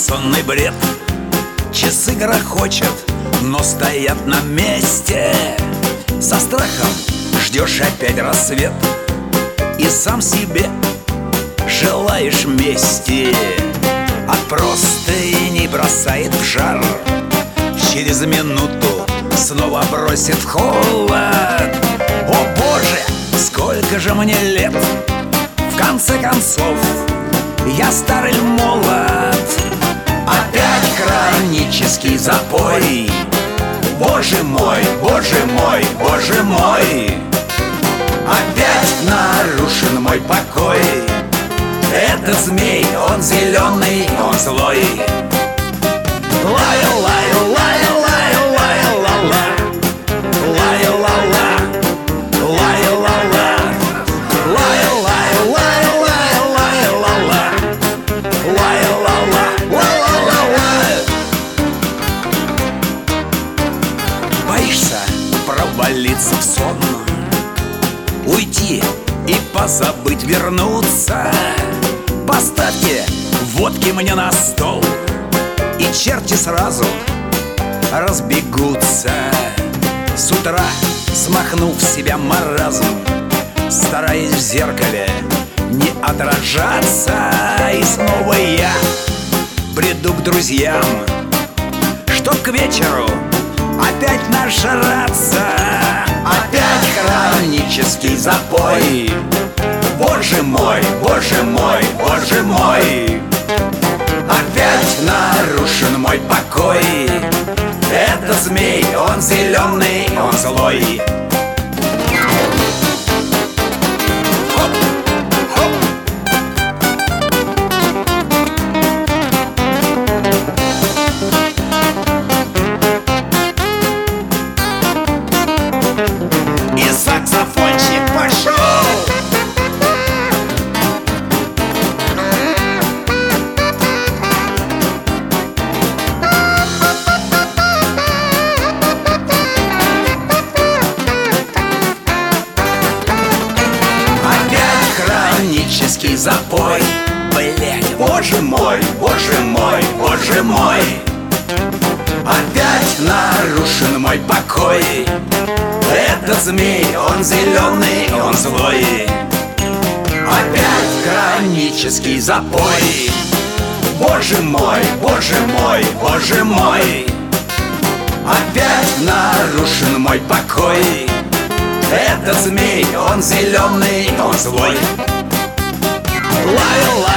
сонный бред. Часы грохочут, но стоят на месте. Со страхом ждешь опять рассвет и сам себе желаешь мести. От простыней бросает в жар, через минуту снова бросит в холод. О боже, сколько же мне лет! В конце концов, я стар или молод? Опять хронический запой. Боже мой, боже мой, боже мой! Опять нарушен мой покой. Этот змей, он зеленый, он злой. Лаю, лаю, лаю, лаю, лаю, ла-ла. Лаю, ла-ла. Лаю, ла-ла. Лаю, лаю, лаю, лаю, лаю, ла-ла. Лаю, ла-ла. Ла-ла-ла-ла. Боишься провалиться в сон, уйти и позабыть вернуться? Поставьте водки мне на стол, и черти сразу разбегутся. С утра, смахнув с себя маразм, стараясь в зеркале не отражаться, и снова я приду к друзьям, чтоб к вечеру опять нажраться. Опять хронический запой. Боже мой, боже мой, боже мой! Опять нарушен мой покой. Это змей, он зеленый, он злой. Хоп, хоп. И саксофончик пошел. Хронический запой. Блядь, боже мой, боже мой, боже мой! Опять нарушен мой покой. Этот змей, он зеленый, он злой. Опять хронический запой. Боже мой, боже мой, боже мой! Опять нарушен мой покой. Этот змей, он зеленый, он злой. Лаю, лаю.